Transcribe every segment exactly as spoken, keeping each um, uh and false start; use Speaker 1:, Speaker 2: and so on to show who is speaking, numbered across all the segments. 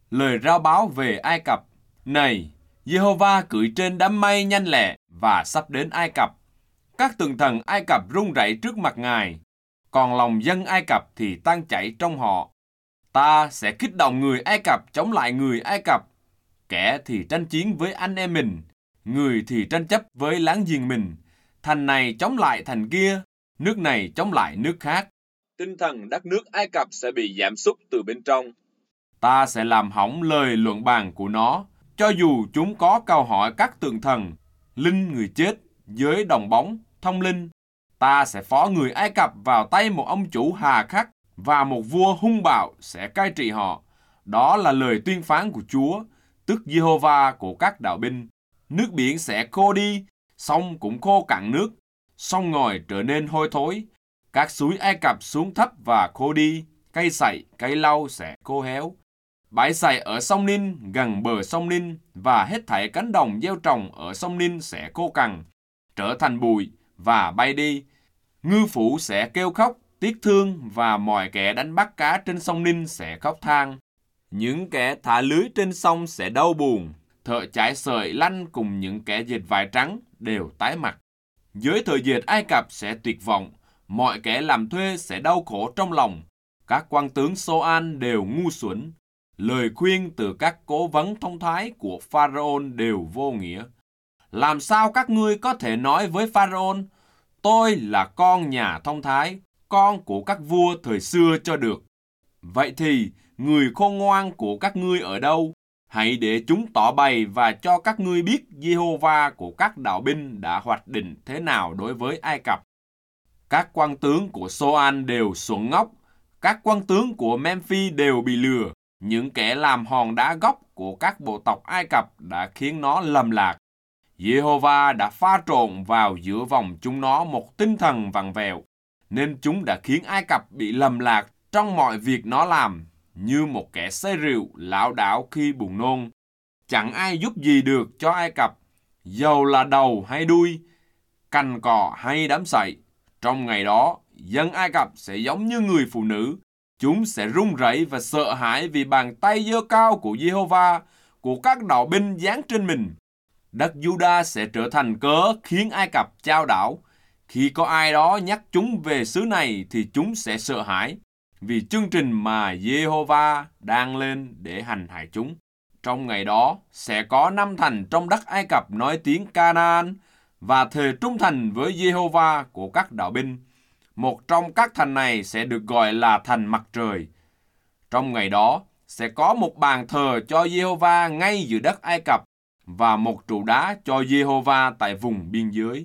Speaker 1: lời rao báo về Ai Cập. Này, Giê-hô-va cưỡi trên đám mây nhanh lẹ và sắp đến Ai Cập. Các tượng thần Ai Cập run rẩy trước mặt Ngài, còn lòng dân Ai Cập thì tan chảy trong họ. Ta sẽ kích động người Ai Cập chống lại người Ai Cập. Kẻ thì tranh chiến với anh em mình, người thì tranh chấp với láng giềng mình. Thành này chống lại thành kia, nước này chống lại nước khác.
Speaker 2: Tinh thần đất nước Ai Cập sẽ bị giảm sút từ bên trong.
Speaker 1: Ta sẽ làm hỏng lời luận bàn của nó, cho dù chúng có câu hỏi các tượng thần, linh người chết, giới đồng bóng, thông linh. Ta sẽ phó người Ai Cập vào tay một ông chủ hà khắc, và một vua hung bạo sẽ cai trị họ. Đó là lời tuyên phán của Chúa, tức Giê-hô-va của các đạo binh. Nước biển sẽ khô đi, sông cũng khô cạn nước, sông ngòi trở nên hôi thối. Các suối Ai Cập xuống thấp và khô đi, cây sậy, cây lau sẽ khô héo. Bãi sậy ở sông Ninh gần bờ sông Ninh và hết thảy cánh đồng gieo trồng ở sông Ninh sẽ khô cằn, trở thành bụi và bay đi. Ngư phủ sẽ kêu khóc, tiếc thương và mọi kẻ đánh bắt cá trên sông Ninh sẽ khóc than. Những kẻ thả lưới trên sông sẽ đau buồn, thợ chải sợi lanh cùng những kẻ dệt vải trắng đều tái mặt. Giới thợ dệt Ai Cập sẽ tuyệt vọng, mọi kẻ làm thuê sẽ đau khổ trong lòng. Các quan tướng Xô-an đều ngu xuẩn. Lời khuyên từ các cố vấn thông thái của Pharaoh đều vô nghĩa. Làm sao các ngươi có thể nói với Pharaoh, tôi là con nhà thông thái, con của các vua thời xưa cho được. Vậy thì, người khôn ngoan của các ngươi ở đâu? Hãy để chúng tỏ bày và cho các ngươi biết Giê-hô-va của các đạo binh đã hoạch định thế nào đối với Ai Cập. Các quan tướng của Xô-an đều xuẩn ngốc, các quan tướng của Memphi đều bị lừa. Những kẻ làm hòn đá gốc của các bộ tộc Ai Cập đã khiến nó lầm lạc. Giê-hô-va đã pha trộn vào giữa vòng chúng nó một tinh thần vặn vẹo, nên chúng đã khiến Ai Cập bị lầm lạc trong mọi việc nó làm, như một kẻ say rượu lảo đảo khi buồn nôn. Chẳng ai giúp gì được cho Ai Cập, dầu là đầu hay đuôi, cành cỏ hay đám sậy. Trong ngày đó, dân Ai Cập sẽ giống như người phụ nữ. Chúng sẽ run rẩy và sợ hãi vì bàn tay giơ cao của Giê-hô-va, của các đạo binh giáng trên mình. Đất Giu-đa sẽ trở thành cớ khiến Ai Cập chao đảo. Khi có ai đó nhắc chúng về xứ này thì chúng sẽ sợ hãi, vì chương trình mà Giê-hô-va đang lên để hành hại chúng. Trong ngày đó sẽ có năm thành trong đất Ai Cập nói tiếng Ca-na-an và thề trung thành với Giê-hô-va của các đạo binh. Một trong các thành này sẽ được gọi là thành mặt trời. Trong ngày đó sẽ có một bàn thờ cho Giê-hô-va ngay giữa đất Ai Cập và một trụ đá cho Giê-hô-va tại vùng biên giới.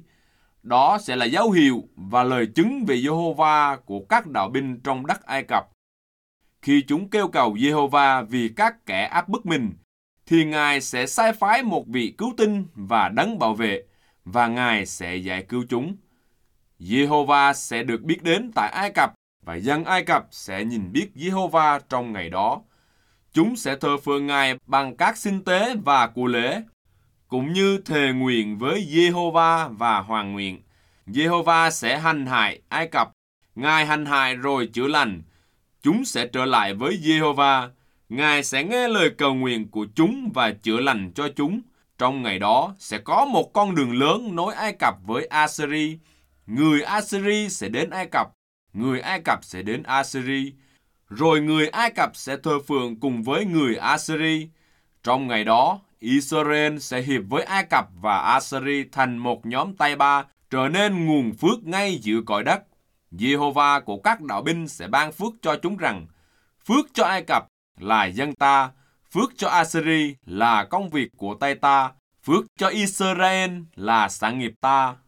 Speaker 1: Đó sẽ là dấu hiệu và lời chứng về Giê-hô-va của các đạo binh trong đất Ai Cập. Khi chúng kêu cầu Giê-hô-va vì các kẻ áp bức mình, thì Ngài sẽ sai phái một vị cứu tinh và đấng bảo vệ, và Ngài sẽ giải cứu chúng. Giê-hô-va sẽ được biết đến tại Ai Cập, và dân Ai Cập sẽ nhìn biết Giê-hô-va trong ngày đó. Chúng sẽ thờ phượng Ngài bằng các sinh tế và của lễ, cũng như thề nguyện với Giê-hô-va và hoàn nguyện. Giê-hô-va sẽ hành hại Ai Cập. Ngài hành hại rồi chữa lành. Chúng sẽ trở lại với Giê-hô-va. Ngài sẽ nghe lời cầu nguyện của chúng và chữa lành cho chúng. Trong ngày đó sẽ có một con đường lớn nối Ai Cập với Assyri. Người Assyri sẽ đến Ai Cập, người Ai Cập sẽ đến Assyri, rồi người Ai Cập sẽ thờ phượng cùng với người Assyri. Trong ngày đó, Israel sẽ hiệp với Ai Cập và Assyri thành một nhóm tay ba, trở nên nguồn phước ngay giữa cõi đất. Giê-hô-va của các đạo binh sẽ ban phước cho chúng rằng, phước cho Ai Cập là dân ta, phước cho Assyri là công việc của tay ta, phước cho Israel là sản nghiệp ta.